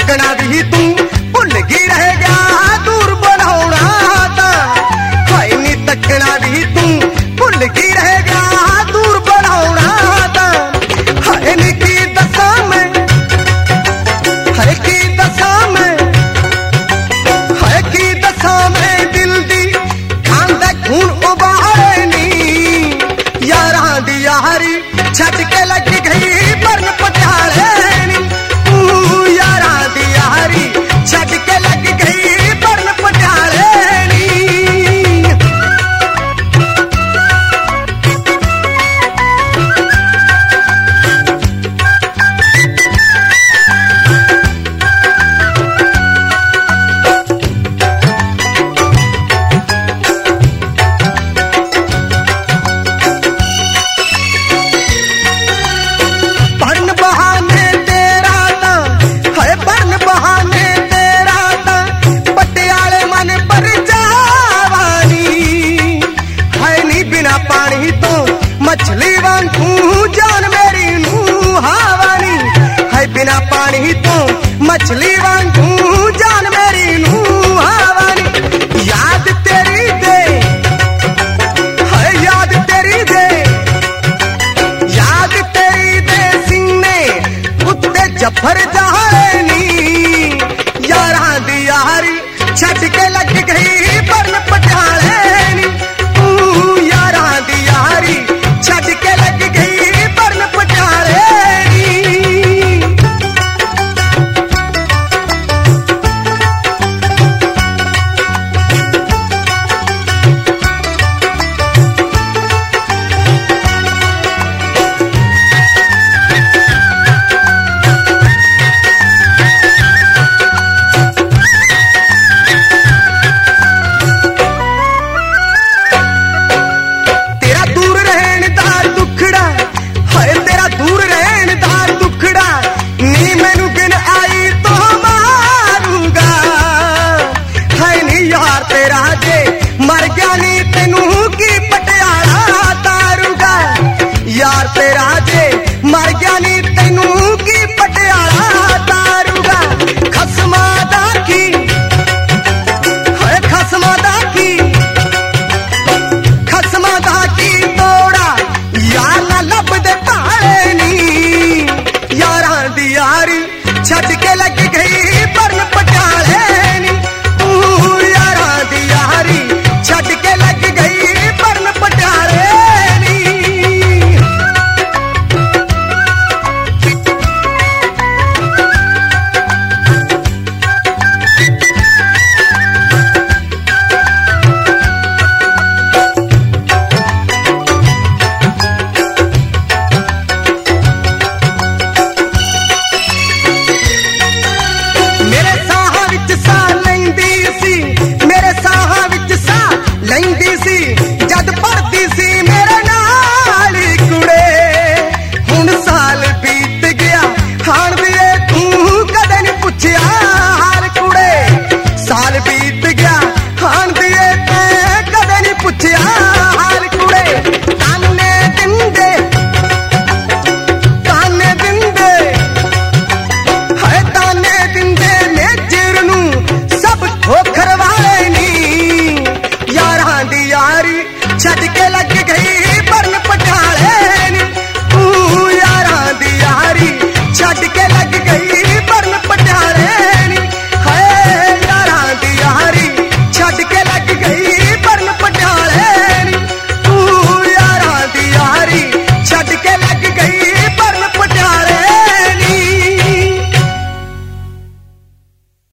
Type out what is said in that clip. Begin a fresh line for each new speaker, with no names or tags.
तकना भी तू भुल गई रह गया दूर बनाना था। हाय नी तकना भी तू भुल गई रह गया दूर बनाना था। हाय नी की दशा में, हाय की दशा में, हाय की दशा में दिल दी खांदा खून उबाले नी। यारां दी यारी छट के लग गई बरन पटियाले नी। यारां दी यारी छट के लग गई बरन पटियाले नी। मछली वांगू जान मेरी नू हावानी है। बिना पानी तो मछली वांगू जान मेरी नू हावानी। याद तेरी दे है, याद तेरी दे, याद तेरी दे सीने कुत्ते जफर जहानी। यारां दी यारी छट के लग गई